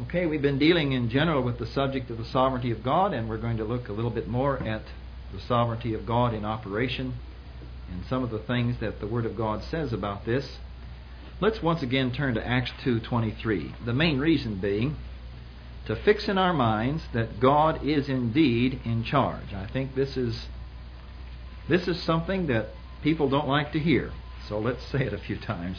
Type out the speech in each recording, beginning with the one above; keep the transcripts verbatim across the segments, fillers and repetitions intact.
Okay, we've been dealing in general with the subject of the sovereignty of God, and we're going to look a little bit more at the sovereignty of God in operation and some of the things that the Word of God says about this. Let's once again turn to Acts two twenty-three. The main reason being to fix in our minds that God is indeed in charge. I think this is this is something that people don't like to hear. So let's say it a few times.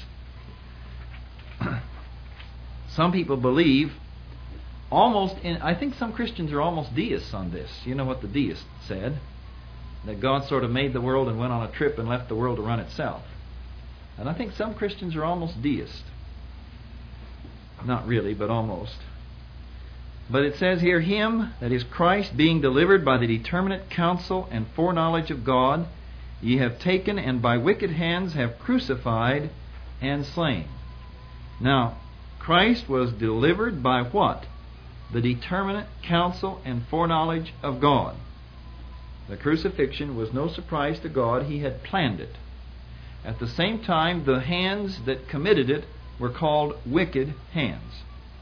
Some people believe almost in, I think some Christians are almost deists on this. You know what the deist said? That God sort of made the world and went on a trip and left the world to run itself. And I think some Christians are almost deists. Not really, but almost. But it says here, Him, that is Christ, being delivered by the determinate counsel and foreknowledge of God, ye have taken and by wicked hands have crucified and slain. Now, Christ was delivered by what? The determinate counsel and foreknowledge of God. The crucifixion was no surprise to God. He had planned it. At the same time, the hands that committed it were called wicked hands.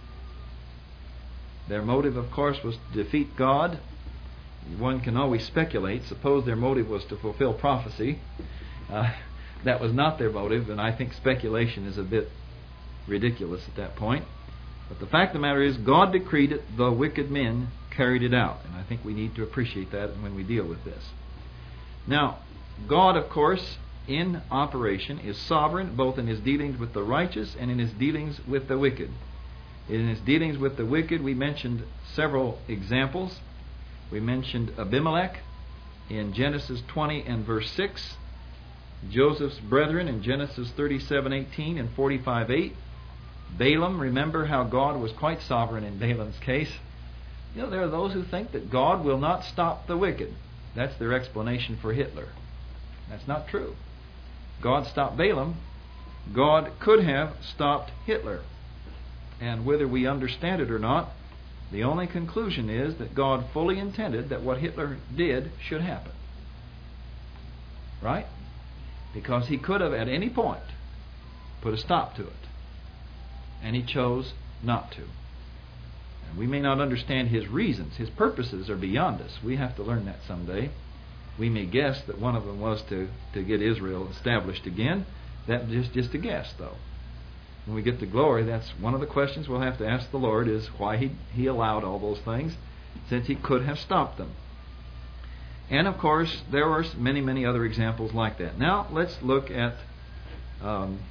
Their motive, of course, was to defeat God. One can always speculate. Suppose their motive was to fulfill prophecy. Uh, that was not their motive, and I think speculation is a bit ridiculous at that point. But the fact of the matter is, God decreed it, the wicked men carried it out. And I think we need to appreciate that when we deal with this. Now, God, of course, in operation, is sovereign both in His dealings with the righteous and in His dealings with the wicked. In His dealings with the wicked, we mentioned several examples. We mentioned Abimelech in Genesis twenty and verse six. Joseph's brethren in Genesis thirty-seven eighteen and forty-five eight. Balaam, remember how God was quite sovereign in Balaam's case. You know, there are those who think that God will not stop the wicked. That's their explanation for Hitler. That's not true. God stopped Balaam. God could have stopped Hitler. And whether we understand it or not, the only conclusion is that God fully intended that what Hitler did should happen. Right? Because He could have at any point put a stop to it. And He chose not to. And we may not understand His reasons. His purposes are beyond us. We have to learn that someday. We may guess that one of them was to, to get Israel established again. That's just, just a guess, though. When we get to glory, that's one of the questions we'll have to ask the Lord, is why He, he allowed all those things, since He could have stopped them. And of course, there are many, many other examples like that. Now, let's look at um,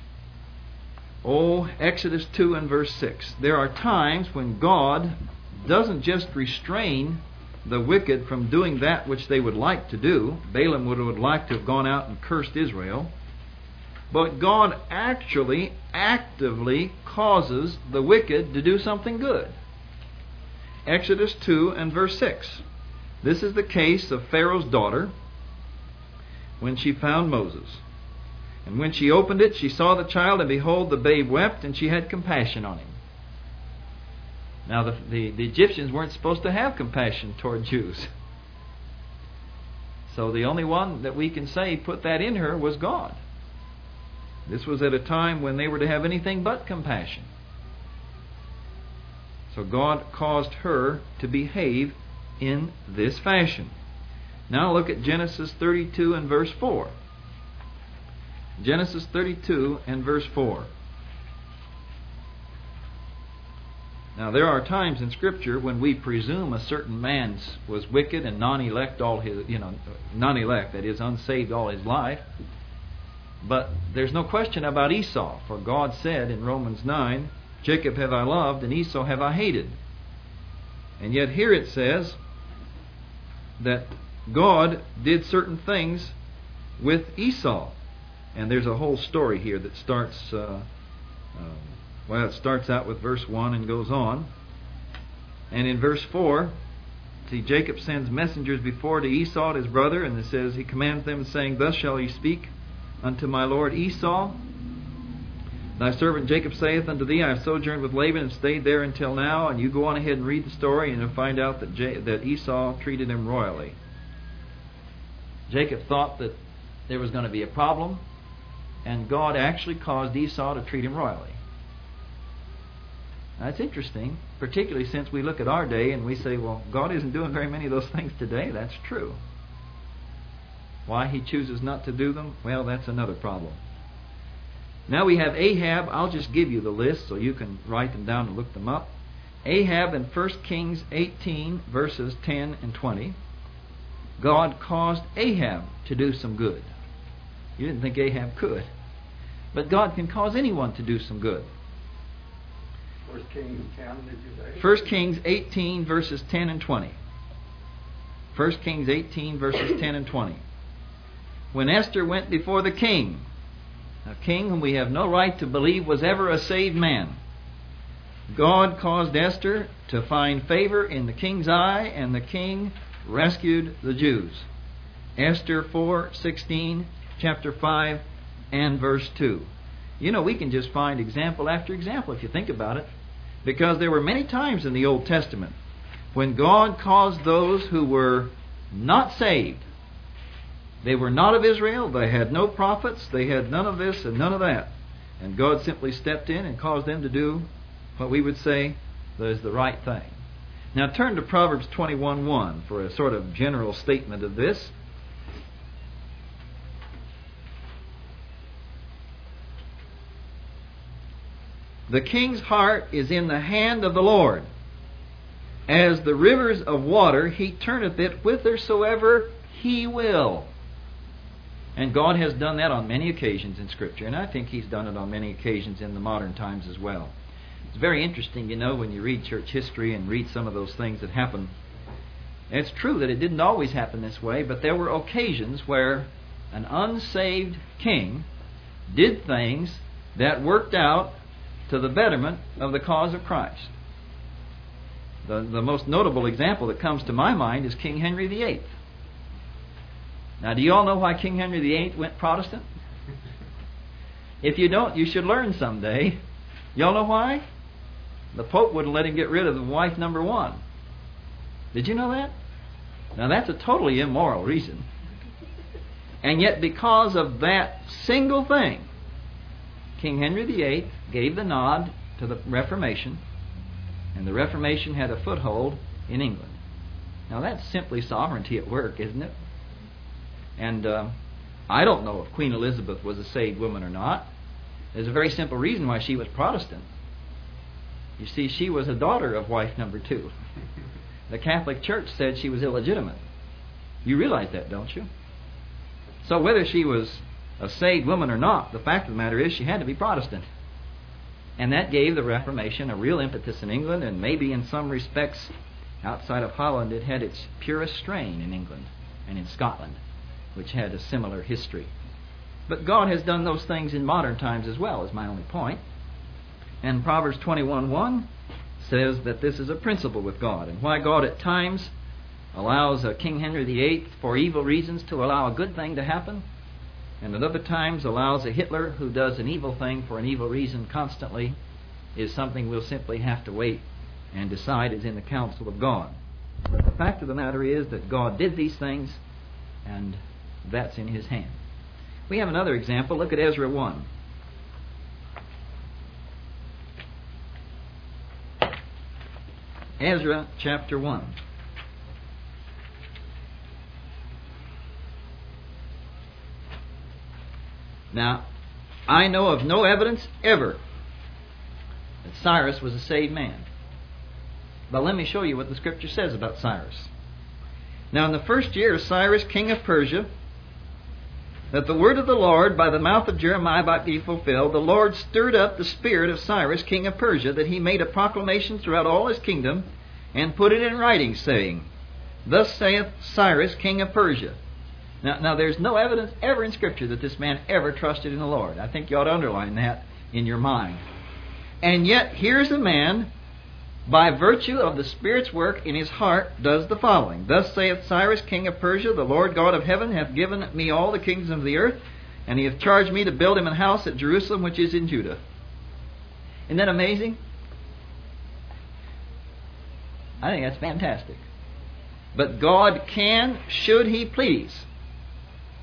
oh, Exodus two and verse six. There are times when God doesn't just restrain the wicked from doing that which they would like to do. Balaam would have liked to have gone out and cursed Israel. But God actually, actively causes the wicked to do something good. Exodus two and verse six. This is the case of Pharaoh's daughter when she found Moses. And when she opened it, she saw the child, and behold, the babe wept, and she had compassion on him. Now, the, the, the Egyptians weren't supposed to have compassion toward Jews. So the only one that we can say put that in her was God. This was at a time when they were to have anything but compassion. So God caused her to behave in this fashion. Now look at Genesis thirty-two and verse four. Genesis thirty-two and verse four. Now there are times in Scripture when we presume a certain man was wicked and non-elect all his, you know, non-elect, that is, unsaved all his life. But there's no question about Esau, for God said in Romans nine, Jacob have I loved, and Esau have I hated. And yet here it says that God did certain things with Esau. And there's a whole story here that starts, uh, uh, well, it starts out with verse one and goes on. And in verse four, see, Jacob sends messengers before to Esau, his brother, and it says, he commands them, saying, Thus shall ye speak unto my lord Esau. Thy servant Jacob saith unto thee, I have sojourned with Laban and stayed there until now. And you go on ahead and read the story, and you'll find out that, J- that Esau treated him royally. Jacob thought that there was going to be a problem, and God actually caused Esau to treat him royally. That's interesting, particularly since we look at our day and we say, well, God isn't doing very many of those things today. That's true. Why He chooses not to do them? Well, that's another problem. Now we have Ahab. I'll just give you the list so you can write them down and look them up. Ahab in First Kings eighteen, verses ten and twenty. God caused Ahab to do some good. You didn't think Ahab could. But God can cause anyone to do some good. First Kings ten, did you say? First Kings eighteen, verses ten and twenty. First Kings eighteen, verses ten and twenty. When Esther went before the king, a king whom we have no right to believe was ever a saved man, God caused Esther to find favor in the king's eye, and the king rescued the Jews. Esther four sixteen, chapter five, and verse two. You know, we can just find example after example if you think about it, because there were many times in the Old Testament when God caused those who were not saved, they were not of Israel, they had no prophets, they had none of this and none of that, and God simply stepped in and caused them to do what we would say is the right thing. Now turn to Proverbs twenty-one one for a sort of general statement of this. The king's heart is in the hand of the Lord. As the rivers of water, He turneth it whithersoever He will. And God has done that on many occasions in Scripture, and I think He's done it on many occasions in the modern times as well. It's very interesting, you know, when you read church history and read some of those things that happen. It's true that it didn't always happen this way, but there were occasions where an unsaved king did things that worked out to the betterment of the cause of Christ. The, the most notable example that comes to my mind is King Henry the Eighth. Now, do you all know why King Henry the Eighth went Protestant? If you don't, you should learn someday. You all know why? The Pope wouldn't let him get rid of wife number one. Did you know that? Now, that's a totally immoral reason. And yet, because of that single thing, King Henry the Eighth gave the nod to the Reformation, and the Reformation had a foothold in England. Now, that's simply sovereignty at work, isn't it? And uh, I don't know if Queen Elizabeth was a saved woman or not. There's a very simple reason why she was Protestant. You see, she was a daughter of wife number two. The Catholic Church said she was illegitimate. You realize that, don't you? So whether she was a saved woman or not, the fact of the matter is she had to be Protestant. And that gave the Reformation a real impetus in England, and maybe in some respects outside of Holland it had its purest strain in England and in Scotland, which had a similar history. But God has done those things in modern times as well, is my only point. And Proverbs twenty-one one says that this is a principle with God, and why God at times allows uh, King Henry the Eighth for evil reasons to allow a good thing to happen, and at other times allows a Hitler who does an evil thing for an evil reason constantly, is something we'll simply have to wait and decide is in the counsel of God. But the fact of the matter is that God did these things, and that's in His hand. We have another example. Look at Ezra one. Ezra chapter one. Now, I know of no evidence ever that Cyrus was a saved man. But let me show you what the Scripture says about Cyrus. Now, in the first year of Cyrus, king of Persia, that the word of the Lord by the mouth of Jeremiah might be fulfilled, the Lord stirred up the spirit of Cyrus, king of Persia, that he made a proclamation throughout all his kingdom, and put it in writing, saying, Thus saith Cyrus, king of Persia. Now, now there's no evidence ever in Scripture that this man ever trusted in the Lord. I think you ought to underline that in your mind. And yet, here's a man, by virtue of the Spirit's work in his heart, does the following. Thus saith Cyrus, king of Persia, the Lord God of heaven hath given me all the kingdoms of the earth, and He hath charged me to build Him an house at Jerusalem, which is in Judah. Isn't that amazing? I think that's fantastic. But God can, should He please,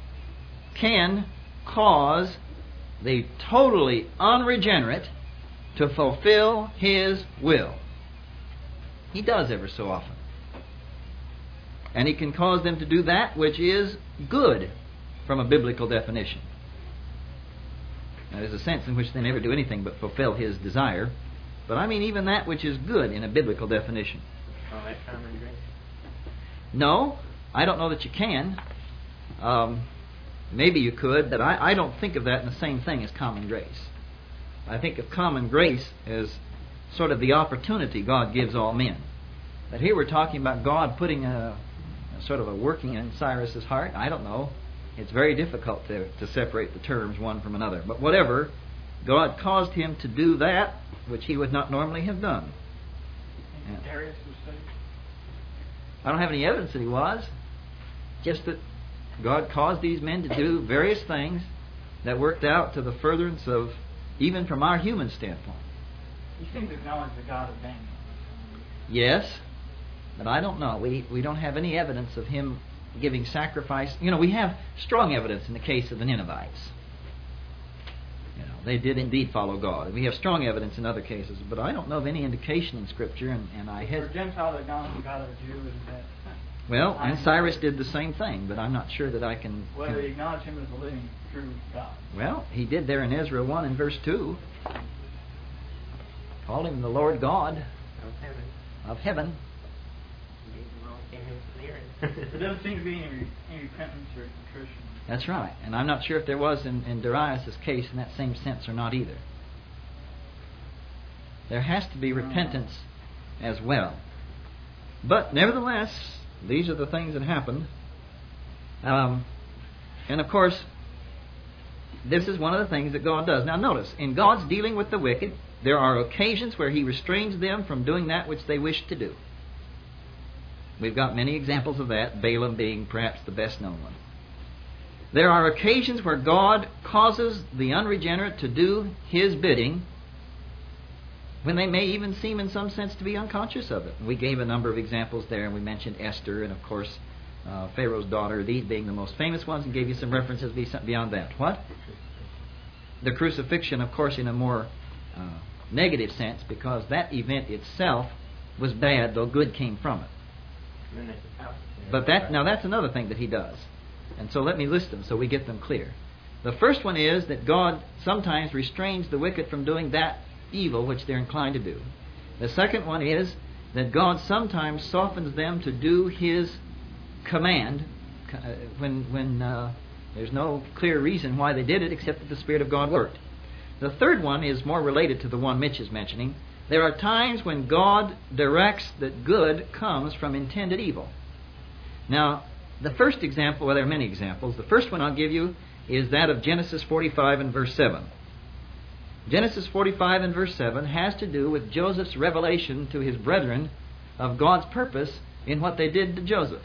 can cause the totally unregenerate to fulfill His will. He does ever so often. And He can cause them to do that which is good from a biblical definition. Now, there's a sense in which they never do anything but fulfill His desire. But I mean even that which is good in a biblical definition. Oh, that's common grace. No, I don't know that you can. Um, maybe you could, but I, I don't think of that in the same thing as common grace. I think of common grace as sort of the opportunity God gives all men. But here we're talking about God putting a, a sort of a working in Cyrus's heart. I don't know. It's very difficult to, to separate the terms one from another. But whatever, God caused him to do that which he would not normally have done. And Darius was saved? I don't have any evidence that he was. Just that God caused these men to do various things that worked out to the furtherance of, even from our human standpoint. He seemed to acknowledge the God of Daniel. Yes, but I don't know. We we don't have any evidence of him giving sacrifice. You know, we have strong evidence in the case of the Ninevites. You know, they did indeed follow God. And we have strong evidence in other cases, but I don't know of any indication in Scripture, and, and I had... For a Gentile to acknowledge the God of a Jew, is that... Well, and Cyrus did the same thing, but I'm not sure that I can... Whether he acknowledged him as the living, true God. Well, he did there in Ezra one and verse two. Called him the Lord God Of heaven. of heaven. Gave the wrong kingdom to the earth. There doesn't seem to be any, any repentance or contrition. That's right. And I'm not sure if there was in, in Darius' case in that same sense or not either. There has to be repentance as well. But nevertheless, these are the things that happened. Um, and of course, this is one of the things that God does. Now notice, in God's dealing with the wicked, there are occasions where He restrains them from doing that which they wish to do. We've got many examples of that, Balaam being perhaps the best known one. There are occasions where God causes the unregenerate to do His bidding when they may even seem in some sense to be unconscious of it. We gave a number of examples there, and we mentioned Esther and, of course, uh, Pharaoh's daughter, these being the most famous ones, and gave you some references beyond that. What? The crucifixion, of course, in a more uh, negative sense, because that event itself was bad, though good came from it. But that now that's another thing that He does. And so let me list them so we get them clear. The first one is that God sometimes restrains the wicked from doing that evil which they're inclined to do. The second one is that God sometimes softens them to do His command when when uh, there's no clear reason why they did it except that the Spirit of God worked. The third one is more related to the one Mitch is mentioning. There are times when God directs that good comes from intended evil. Now, the first example, well, there are many examples. The first one I'll give you is that of Genesis forty-five and verse seven. Genesis forty-five and verse seven has to do with Joseph's revelation to his brethren of God's purpose in what they did to Joseph.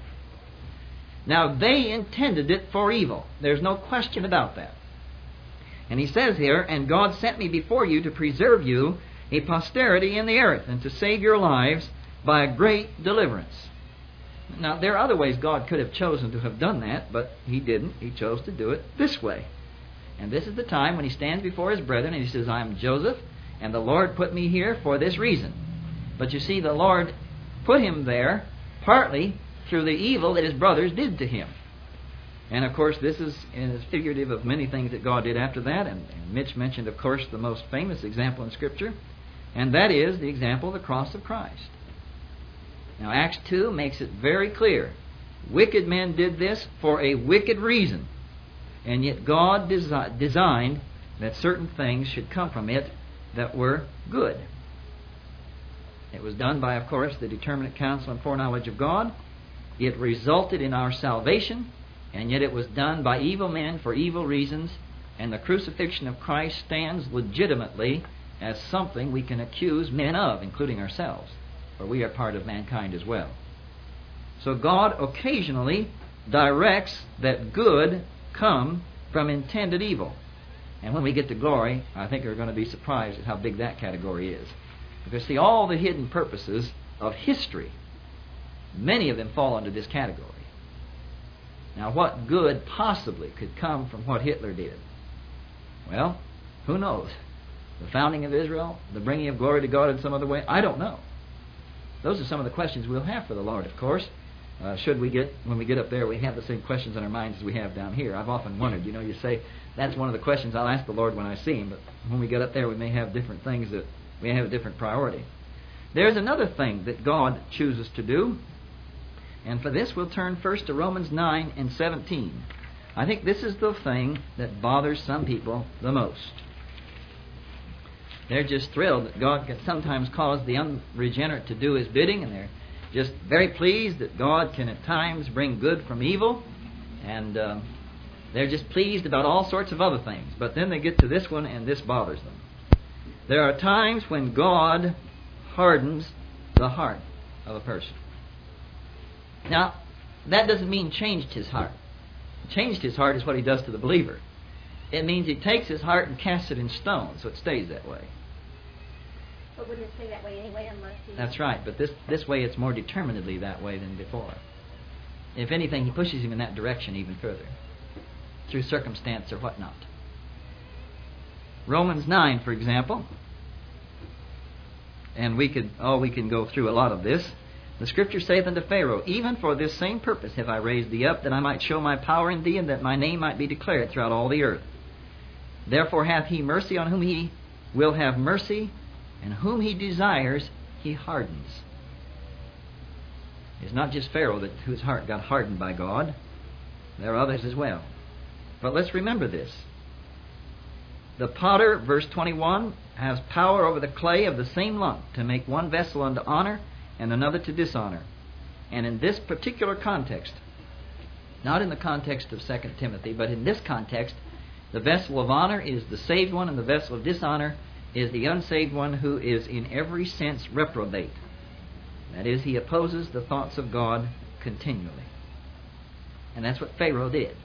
Now, they intended it for evil. There's no question about that. And he says here, "And God sent me before you to preserve you a posterity in the earth, and to save your lives by a great deliverance." Now, there are other ways God could have chosen to have done that, but He didn't. He chose to do it this way. And this is the time when he stands before his brethren and he says, "I am Joseph, and the Lord put me here for this reason." But you see, the Lord put him there partly through the evil that his brothers did to him. And of course, this is, is figurative of many things that God did after that. And, and Mitch mentioned, of course, the most famous example in Scripture, and that is the example of the cross of Christ. Now, Acts two makes it very clear. Wicked men did this for a wicked reason. And yet God desi- designed that certain things should come from it that were good. It was done by, of course, the determinate counsel and foreknowledge of God. It resulted in our salvation, and yet it was done by evil men for evil reasons, and the crucifixion of Christ stands legitimately as something we can accuse men of, including ourselves, for we are part of mankind as well. So God occasionally directs that good come from intended evil. And when we get to glory, I think we're going to be surprised at how big that category is. Because see, all the hidden purposes of history, many of them fall under this category. Now, what good possibly could come from what Hitler did? Well, who knows? The founding of Israel? The bringing of glory to God in some other way? I don't know. Those are some of the questions we'll have for the Lord, of course. Uh, should we get, when we get up there, we have the same questions in our minds as we have down here. I've often wondered, you know, you say, that's one of the questions I'll ask the Lord when I see Him, but when we get up there, we may have different things that we have a different priority. There's another thing that God chooses to do, and for this we'll turn first to Romans nine and seventeen. I think this is the thing that bothers some people the most. They're just thrilled that God can sometimes cause the unregenerate to do His bidding, and they're just very pleased that God can at times bring good from evil, and uh, they're just pleased about all sorts of other things. But then they get to this one, and this bothers them. There are times when God hardens the heart of a person. Now, that doesn't mean changed his heart. Changed his heart is what He does to the believer. It means He takes his heart and casts it in stone, so it stays that way. But wouldn't it stay that way anyway unless He... That's right, but this, this way it's more determinedly that way than before. If anything, He pushes him in that direction even further, through circumstance or whatnot. Romans nine, for example, and we could, oh, we can go through a lot of this. The Scripture saith unto Pharaoh, even for this same purpose have I raised thee up, that I might show my power in thee, and that my name might be declared throughout all the earth. Therefore hath He mercy on whom He will have mercy, and whom He desires He hardens. It's not just Pharaoh that whose heart got hardened by God. There are others as well. But let's remember this. The potter, verse twenty-one, has power over the clay of the same lump to make one vessel unto honor and another to dishonor. And in this particular context, not in the context of Second Timothy, but in this context, the vessel of honor is the saved one, and the vessel of dishonor is the unsaved one, who is in every sense reprobate. That is, he opposes the thoughts of God continually. And that's what Pharaoh did.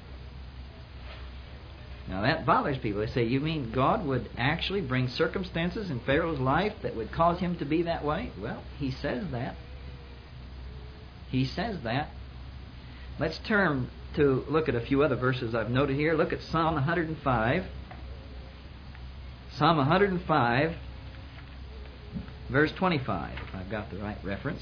Now that bothers people. They say, you mean God would actually bring circumstances in Pharaoh's life that would cause him to be that way? Well, he says that. He says that. Let's turn to look at a few other verses I've noted here. Look at Psalm one hundred five. Psalm one hundred five, verse twenty-five, if I've got the right reference.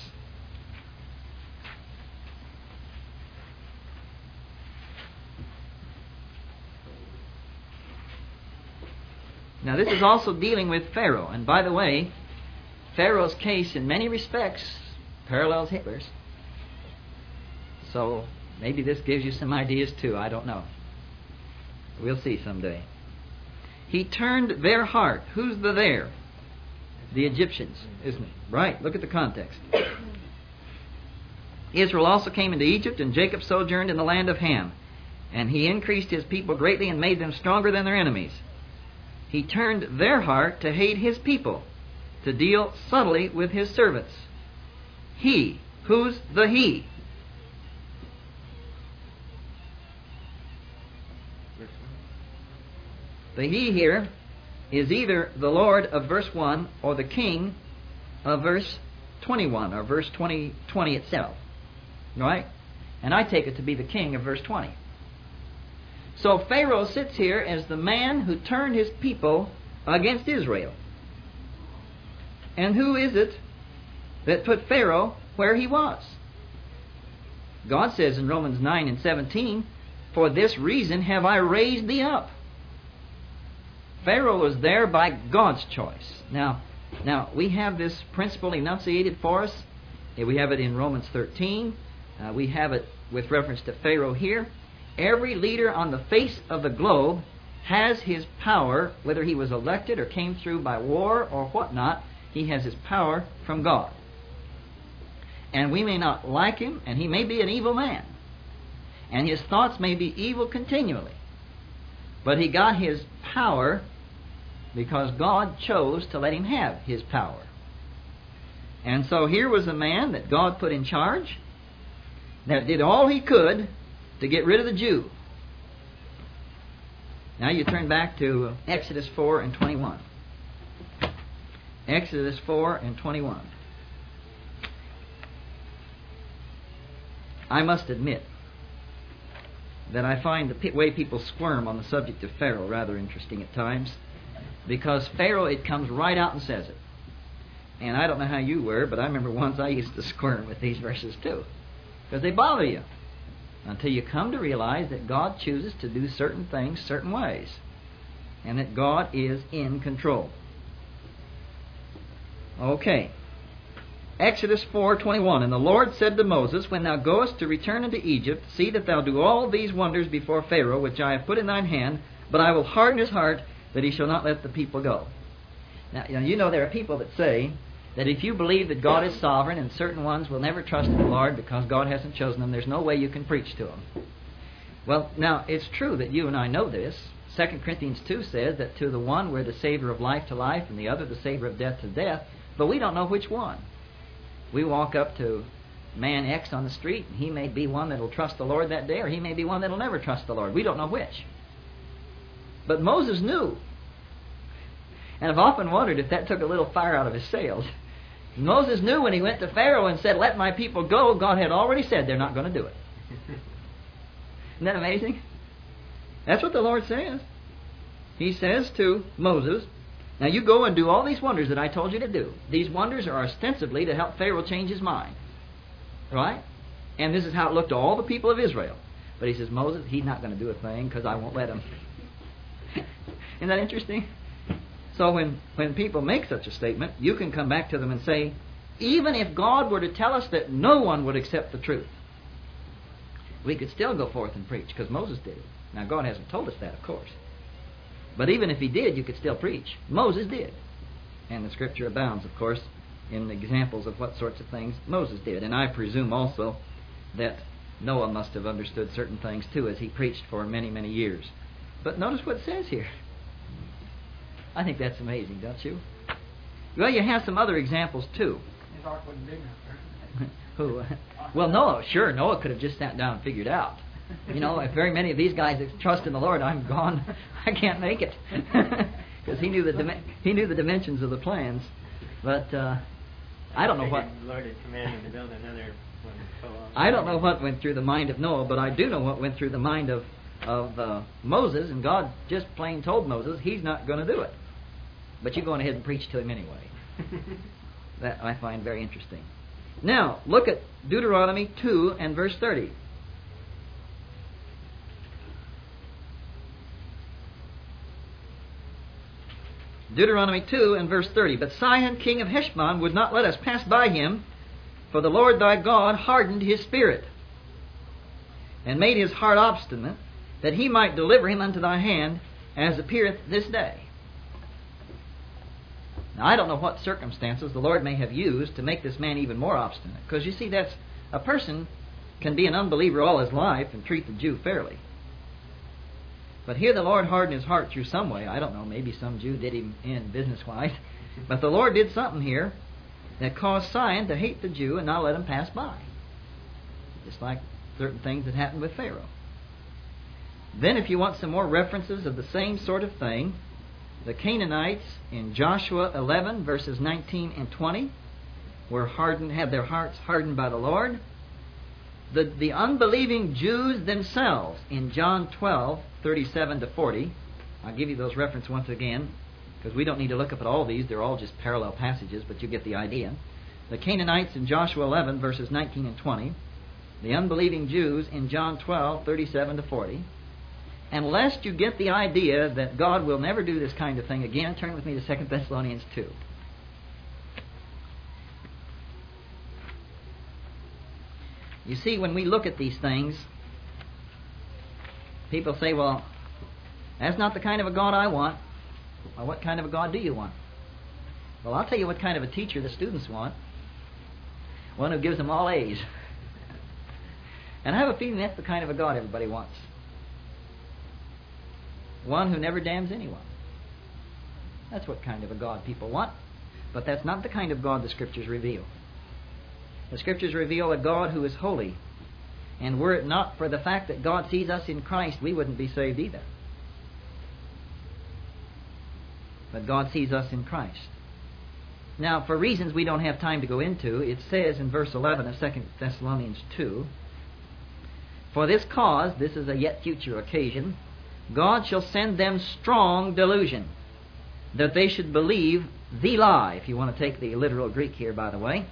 Now this is also dealing with Pharaoh. And by the way, Pharaoh's case in many respects parallels Hitler's. So maybe this gives you some ideas too. I don't know. We'll see someday. He turned their heart. Who's the there? The Egyptians, isn't it? Right. Look at the context. Israel also came into Egypt, and Jacob sojourned in the land of Ham. And he increased his people greatly and made them stronger than their enemies. He turned their heart to hate his people, to deal subtly with his servants. He. Who's the he? The he here is either the Lord of verse one or the king of verse twenty-one, or verse twenty, twenty itself. Right? And I take it to be the king of verse twenty. So Pharaoh sits here as the man who turned his people against Israel. And who is it that put Pharaoh where he was? God says in Romans nine and seventeen, for this reason have I raised thee up. Pharaoh was there by God's choice. Now, now we have this principle enunciated for us. We have it in Romans thirteen. Uh, we have it with reference to Pharaoh here. Every leader on the face of the globe has his power, whether he was elected or came through by war or whatnot, he has his power from God. And we may not like him, and he may be an evil man, and his thoughts may be evil continually. But he got his power because God chose to let him have his power. And so here was a man that God put in charge, that did all he could to get rid of the Jew. Now you turn back to Exodus four and twenty-one. Exodus four and twenty-one. I must admit that I find the way people squirm on the subject of Pharaoh rather interesting at times. Because Pharaoh, it comes right out and says it. And I don't know how you were, but I remember once I used to squirm with these verses too. Because they bother you. Until you come to realize that God chooses to do certain things certain ways. And that God is in control. Okay. Exodus four twenty-one. And the Lord said to Moses, When thou goest to return into Egypt, see that thou do all these wonders before Pharaoh, which I have put in thine hand, but I will harden his heart, that he shall not let the people go. Now, you know, you know there are people that say that if you believe that God is sovereign and certain ones will never trust in the Lord because God hasn't chosen them, there's no way you can preach to them. Well, now, it's true that you and I know this. Second Corinthians two says that to the one we're the savor of life to life and the other the savor of death to death, but we don't know which one. We walk up to man X on the street, and he may be one that will trust the Lord that day, or he may be one that will never trust the Lord. We don't know which. But Moses knew. And I've often wondered if that took a little fire out of his sails. Moses knew when he went to Pharaoh and said, Let my people go, God had already said they're not going to do it. Isn't that amazing? That's what the Lord says. He says to Moses, Now you go and do all these wonders that I told you to do. These wonders are ostensibly to help Pharaoh change his mind. Right? And this is how it looked to all the people of Israel. But he says, Moses, he's not going to do a thing because I won't let him. Isn't that interesting? So when, when people make such a statement, you can come back to them and say, even if God were to tell us that no one would accept the truth, we could still go forth and preach because Moses did it. Now God hasn't told us that, of course. But even if he did, you could still preach. Moses did. And the Scripture abounds, of course, in examples of what sorts of things Moses did. And I presume also that Noah must have understood certain things too as he preached for many, many years. But notice what it says here. I think that's amazing, don't you? Well, you have some other examples too. His heart wasn't big enough, right? Who? Well, Noah, sure, Noah could have just sat down and figured out. You know, if very many of these guys trust in the Lord, I'm gone. I can't make it. Because he knew the dim- he knew the dimensions of the plans. But uh, I don't know what... The Lord had commanded to build another one. So I don't know what went through the mind of Noah, but I do know what went through the mind of, of uh, Moses, and God just plain told Moses he's not going to do it. But you go on ahead and preach to him anyway. That I find very interesting. Now, look at Deuteronomy two and verse thirty. Deuteronomy two and verse thirty. But Sihon, king of Heshbon, would not let us pass by him, for the Lord thy God hardened his spirit, and made his heart obstinate, that he might deliver him unto thy hand, as appeareth this day. Now, I don't know what circumstances the Lord may have used to make this man even more obstinate. Because, you see, that's a person can be an unbeliever all his life and treat the Jew fairly. But here the Lord hardened his heart through some way. I don't know, maybe some Jew did him in business-wise. But the Lord did something here that caused Sihon to hate the Jew and not let him pass by. Just like certain things that happened with Pharaoh. Then if you want some more references of the same sort of thing, the Canaanites in Joshua eleven, verses nineteen and twenty, were hardened, had their hearts hardened by the Lord. The, the unbelieving Jews themselves in John twelve, thirty-seven to forty. I'll give you those references once again, because we don't need to look up at all these. They're all just parallel passages, but you get the idea. The Canaanites in Joshua eleven, verses nineteen and twenty. The unbelieving Jews in John twelve, thirty-seven to forty. And lest you get the idea that God will never do this kind of thing again, turn with me to Second Thessalonians two. You see, when we look at these things, people say, well, that's not the kind of a God I want. Well, what kind of a God do you want? Well, I'll tell you what kind of a teacher the students want. One who gives them all A's. And I have a feeling that's the kind of a God everybody wants. One who never damns anyone. That's what kind of a God people want. But that's not the kind of God the Scriptures reveal. The Scriptures reveal a God who is holy. And were it not for the fact that God sees us in Christ, we wouldn't be saved either. But God sees us in Christ. Now, for reasons we don't have time to go into, it says in verse eleven of Second Thessalonians two, For this cause, this is a yet future occasion, God shall send them strong delusion, that they should believe the lie, if you want to take the literal Greek here, by the way.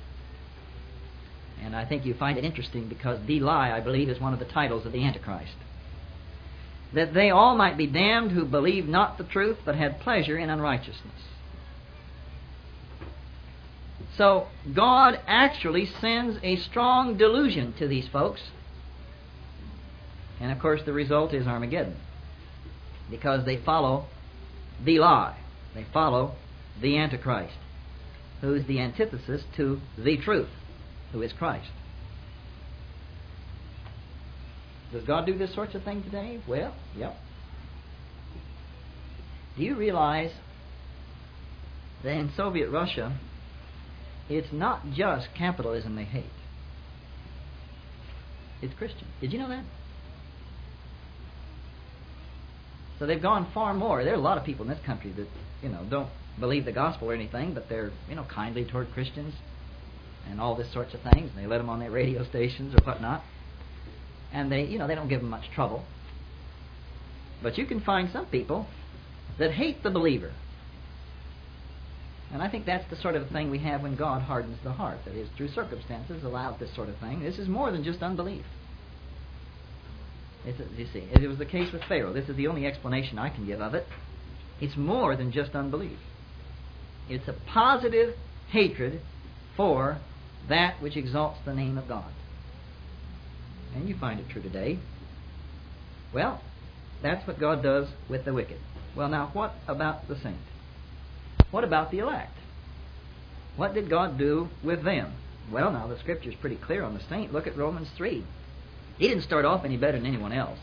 And I think you find it interesting because the lie, I believe, is one of the titles of the Antichrist. That they all might be damned who believed not the truth, but had pleasure in unrighteousness. So, God actually sends a strong delusion to these folks. And of course the result is Armageddon. Because they follow the lie. They follow the Antichrist, who is the antithesis to the truth, who is Christ. Does God do this sort of thing today? Well, yep. Do you realize that in Soviet Russia, it's not just capitalism they hate. It's Christian. Did you know that? So they've gone far more. There are a lot of people in this country that, you know, don't believe the gospel or anything, but they're, you know, kindly toward Christians and all this sorts of things. And they let them on their radio stations or whatnot. And they, you know, they don't give them much trouble. But you can find some people that hate the believer. And I think that's the sort of thing we have when God hardens the heart. That is, through circumstances, allows this sort of thing. This is more than just unbelief. It's, you see, it was the case with Pharaoh. This is the only explanation I can give of it. It's more than just unbelief. It's a positive hatred for that which exalts the name of God. And you find it true today. Well, that's what God does with the wicked. Well, now, what about the saint? What about the elect? What did God do with them? Well, now, the Scripture is pretty clear on the saint. Look at Romans three. He didn't start off any better than anyone else.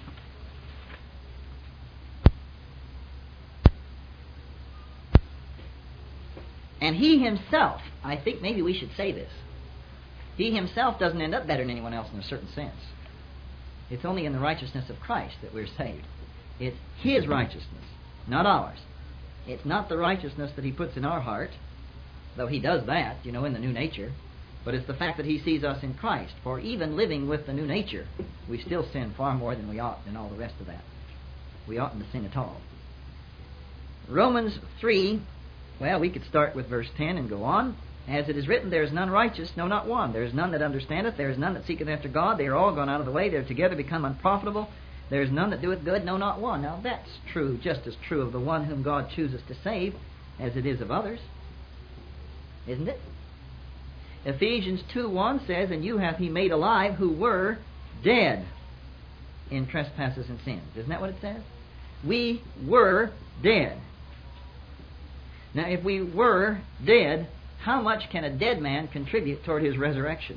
And he himself, I think maybe we should say this, he himself doesn't end up better than anyone else in a certain sense. It's only in the righteousness of Christ that we're saved. It's his righteousness, not ours. It's not the righteousness that he puts in our heart, though he does that, you know, in the new nature, but it's the fact that he sees us in Christ. For even living with the new nature, we still sin far more than we ought and all the rest of that. We oughtn't to sin at all. Romans three, well, we could start with verse ten and go on. As it is written, there is none righteous, no, not one. There is none that understandeth, there is none that seeketh after God. They are all gone out of the way, they are together become unprofitable. There is none that doeth good, no, not one. Now that's true, just as true of the one whom God chooses to save, as it is of others. Isn't it? Ephesians two one says, and you hath he made alive who were dead in trespasses and sins. Isn't that what it says? We were dead. Now, if we were dead, how much can a dead man contribute toward his resurrection?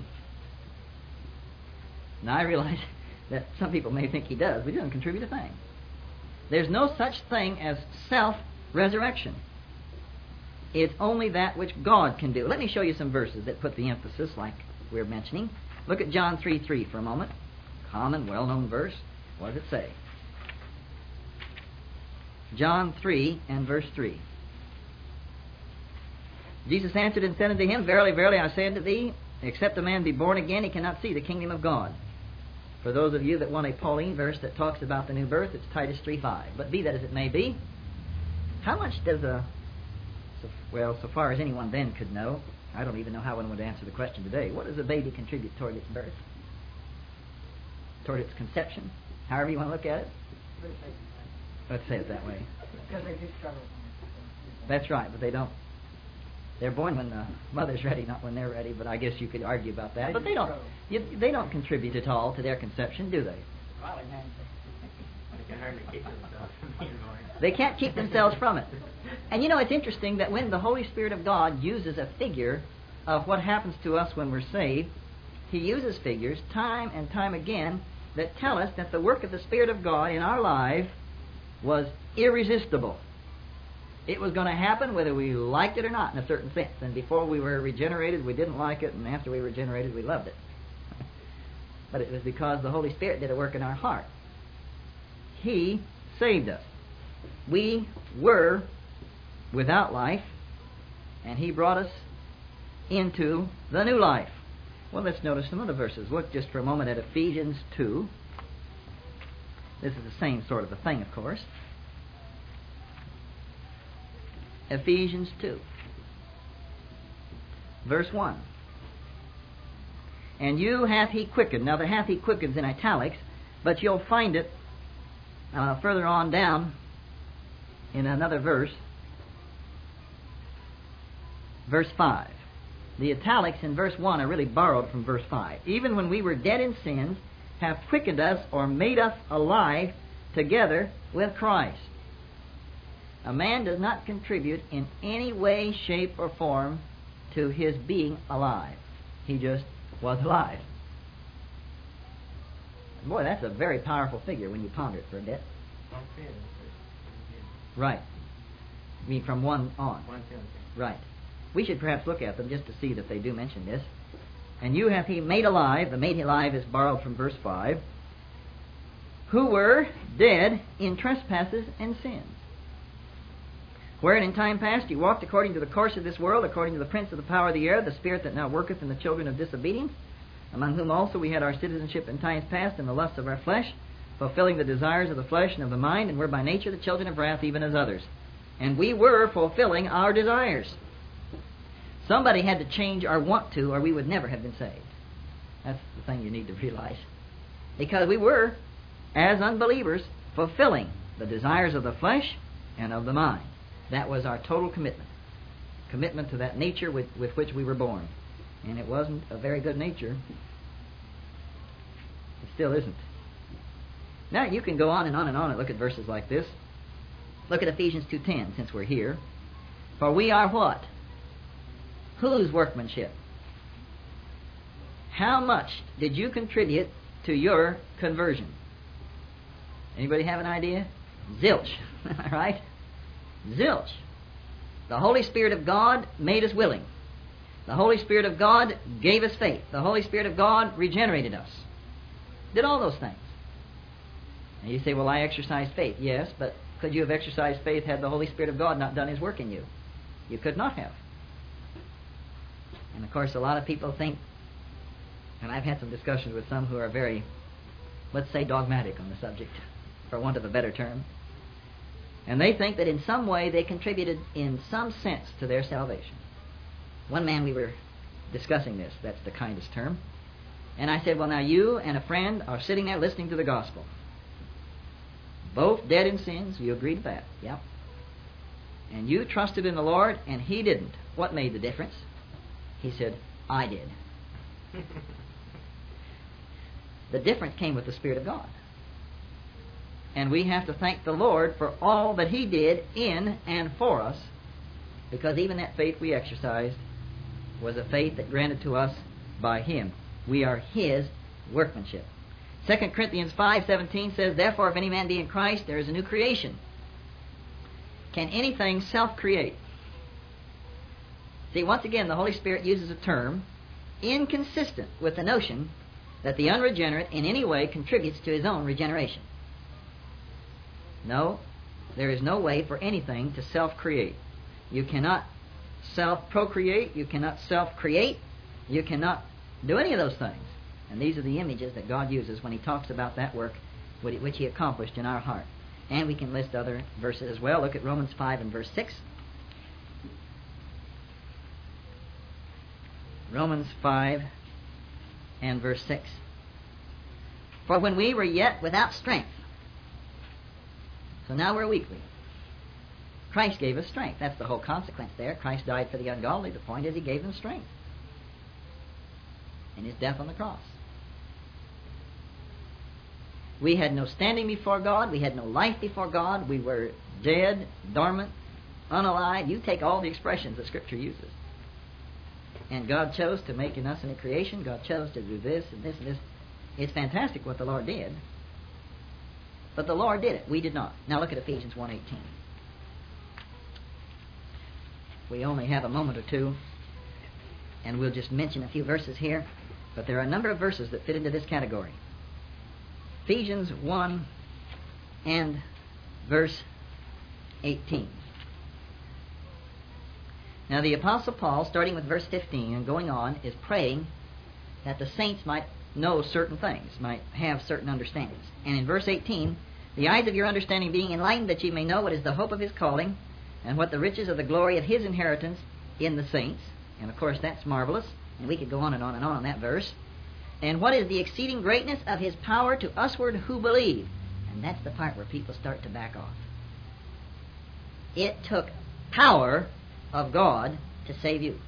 Now, I realize that some people may think he does, but he doesn't contribute a thing. There's no such thing as self-resurrection. It's only that which God can do. Let me show you some verses that put the emphasis like we're mentioning. Look at John three three for a moment. Common, well-known verse. What does it say? John three and verse three. Jesus answered and said unto him, Verily, verily, I say unto thee, except a man be born again, he cannot see the kingdom of God. For those of you that want a Pauline verse that talks about the new birth, it's Titus three five. But be that as it may be, how much does a, so, well, so far as anyone then could know, I don't even know how one would answer the question today, what does a baby contribute toward its birth? Toward its conception? However you want to look at it? Let's say it that way. Because they do struggle. That's right, but they don't. They're born when the mother's ready, not when they're ready. But I guess you could argue about that. But they don't. You, they don't contribute at all to their conception, do they? They can hardly keep themselves from being born. They can't keep themselves from it. And you know, it's interesting that when the Holy Spirit of God uses a figure of what happens to us when we're saved, He uses figures time and time again that tell us that the work of the Spirit of God in our life was irresistible. It was going to happen whether we liked it or not in a certain sense. And before we were regenerated, we didn't like it, and after we were regenerated, we loved it. But it was because the Holy Spirit did a work in our heart. He saved us. We were without life, and He brought us into the new life. Well, let's notice some other verses. Look just for a moment at Ephesians two. This is the same sort of a thing, of course. Ephesians two, verse one. And you hath he quickened. Now the hath he quickened in italics, but you'll find it uh, further on down in another verse. Verse five. The italics in verse one are really borrowed from verse five. Even when we were dead in sins, hath quickened us or made us alive together with Christ. A man does not contribute in any way, shape, or form to his being alive. He just was alive. Boy, that's a very powerful figure when you ponder it for a bit. Right. I mean, from one on. Right. We should perhaps look at them just to see that they do mention this. And you hath he made alive. The made alive is borrowed from verse five. Who were dead in trespasses and sins, wherein in time past you walked according to the course of this world, according to the prince of the power of the air, the spirit that now worketh in the children of disobedience, among whom also we had our citizenship in times past in the lusts of our flesh, fulfilling the desires of the flesh and of the mind, and were by nature the children of wrath, even as others. And we were fulfilling our desires. Somebody had to change our want to, or we would never have been saved. That's the thing you need to realize. Because we were, as unbelievers, fulfilling the desires of the flesh and of the mind. That was our total commitment. Commitment to that nature with, with which we were born. And it wasn't a very good nature. It still isn't. Now, you can go on and on and on and look at verses like this. Look at Ephesians two ten, since we're here. For we are what? Whose workmanship? How much did you contribute to your conversion? Anybody have an idea? Zilch. Right? Zilch. The Holy Spirit of God made us willing. The Holy Spirit of God gave us faith. The Holy Spirit of God regenerated us. Did all those things. And you say, well, I exercised faith. Yes, but could you have exercised faith had the Holy Spirit of God not done His work in you? You could not have. And of course, a lot of people think, and I've had some discussions with some who are very, let's say, dogmatic on the subject, for want of a better term. And they think that in some way they contributed in some sense to their salvation. One man, we were discussing this, that's the kindest term. And I said, well, now you and a friend are sitting there listening to the gospel. Both dead in sins, you agreed to that. Yep. And you trusted in the Lord, and he didn't. What made the difference? He said, I did. The difference came with the Spirit of God. And we have to thank the Lord for all that He did in and for us, because even that faith we exercised was a faith that granted to us by Him. We are His workmanship. Second Corinthians five seventeen says, therefore, if any man be in Christ, there is a new creation. Can anything self-create? See, once again, the Holy Spirit uses a term inconsistent with the notion that the unregenerate in any way contributes to his own regeneration. No, there is no way for anything to self-create. You cannot self-procreate, you cannot self-create, you cannot do any of those things. And these are the images that God uses when He talks about that work which He accomplished in our heart. And we can list other verses as well. Look at Romans five and verse six. Romans five and verse six. For when we were yet without strength, so now we're weakly, Christ gave us strength. That's the whole consequence there. Christ died for the ungodly. The point is He gave them strength in His death on the cross. We had no standing before God. We had no life before God. We were dead, dormant, unalive. You take all the expressions that Scripture uses. And God chose to make in us a new creation. God chose to do this and this and this. It's fantastic what the Lord did. But the Lord did it. We did not. Now look at Ephesians one eighteen. We only have a moment or two, and we'll just mention a few verses here. But there are a number of verses that fit into this category. Ephesians one and verse eighteen. Now the Apostle Paul, starting with verse fifteen and going on, is praying that the saints might know certain things, might have certain understandings. And in verse eighteen, the eyes of your understanding being enlightened, that ye may know what is the hope of His calling, And what the riches of the glory of his inheritance in the saints. And of course that's marvelous. And we could go on and on and on on that verse. And what is the exceeding greatness of his power to usward who believe? And that's the part where people start to back off. It took power of God to save you.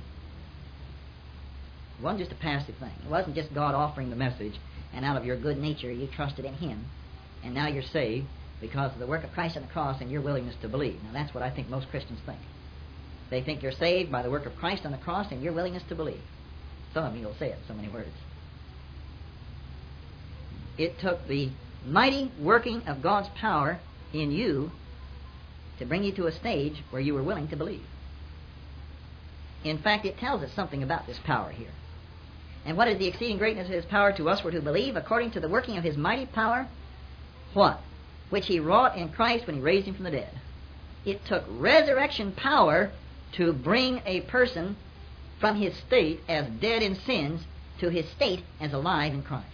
It wasn't just a passive thing. It wasn't just God offering the message, and out of your good nature you trusted in him, and now you're saved because of the work of Christ on the cross and your willingness to believe. Now that's what I think most Christians think. They think you're saved by the work of Christ on the cross and your willingness to believe. Some of you will say it in so many words. It took the mighty working of God's power in you to bring you to a stage where you were willing to believe. In fact, it tells us something about this power here. And what is the exceeding greatness of his power to usward who believe, according to the working of his mighty power? What? Which he wrought in Christ when he raised him from the dead. It took resurrection power to bring a person from his state as dead in sins to his state as alive in Christ.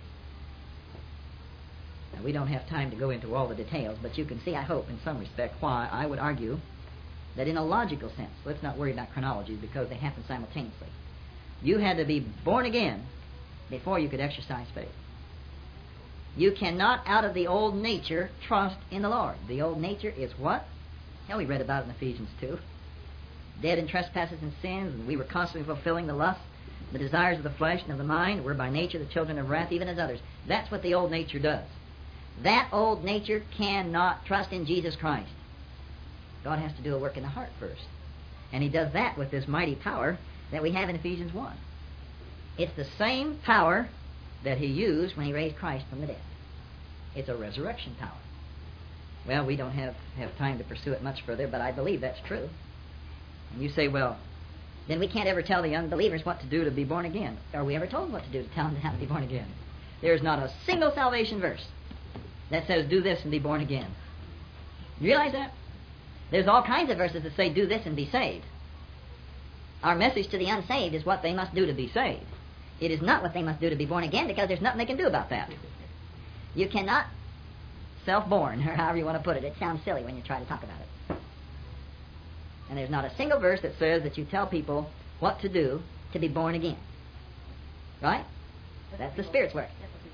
Now, we don't have time to go into all the details, but you can see, I hope, in some respect, why I would argue that in a logical sense, let's not worry about chronology because they happen simultaneously. You had to be born again before you could exercise faith. You cannot, out of the old nature, trust in the Lord. The old nature is what? Well, we read about it in Ephesians two. Dead in trespasses and sins, and we were constantly fulfilling the lusts, the desires of the flesh and of the mind. We're by nature the children of wrath, even as others. That's what the old nature does. That old nature cannot trust in Jesus Christ. God has to do a work in the heart first. And he does that with this mighty power that we have in Ephesians one. It's the same power that he used when he raised Christ from the dead. It's a resurrection power. Well, we don't have, have time to pursue it much further, but I believe that's true. And you say, well, then we can't ever tell the unbelievers what to do to be born again. Are we ever told what to do to tell them how to be born again? There's not a single salvation verse that says do this and be born again. You realize that? There's all kinds of verses that say do this and be saved. Our message to the unsaved is what they must do to be saved. It is not what they must do to be born again, because there's nothing they can do about that. You cannot self-born, or however you want to put it. It sounds silly when you try to talk about it. And there's not a single verse that says that you tell people what to do to be born again. Right? That's the Spirit's work.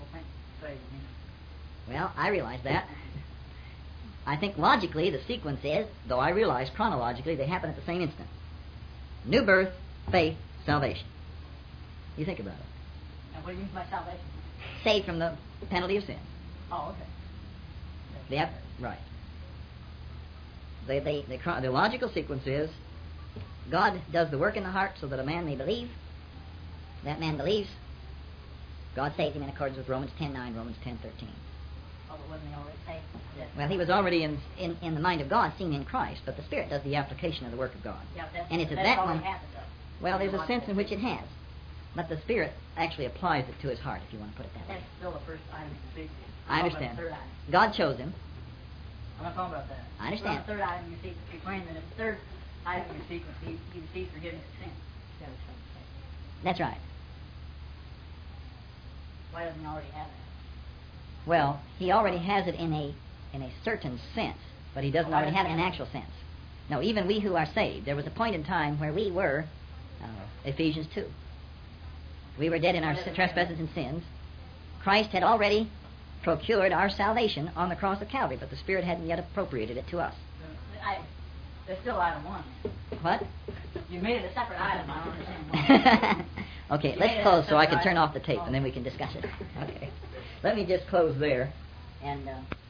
Well, I realize that. I think logically the sequence is, though I realize chronologically they happen at the same instant. New birth, faith, salvation. You think about it. And what do you mean by salvation? Saved from the penalty of sin. Oh, okay. Yep, right. The, the, the, the logical sequence is God does the work in the heart so that a man may believe. That man believes. God saves him in accordance with Romans ten nine, Romans ten thirteen. Oh, but wasn't he already saved? Yes. Well, he was already in, in, in the mind of God, seen in Christ, but the Spirit does the application of the work of God. Yeah, that's, and it's at that's that already moment. happened, though. Well, there's a sense in which it has. But the Spirit actually applies it to his heart, if you want to put it that way. That's still the first item you speak to. I I'm understand. talking about the third item. God chose him. I'm not talking about that. I understand. The third item you seek, explain that the third item you seek was he, he received forgiveness of sin. That's right. Why doesn't he already have that? Well, he already has it in a in a certain sense, but he doesn't Why already have doesn't it in he actual sense. No, even we who are saved, there was a point in time where we were, uh, Ephesians two. We were dead in our trespasses and sins. Christ had already procured our salvation on the cross of Calvary, but the Spirit hadn't yet appropriated it to us. I, there's still item one. What? You made it a separate item. I don't understand why. Okay, You let's made it close a so I can separate turn item. off the tape, and then we can discuss it. Okay. Let me just close there. And... Uh,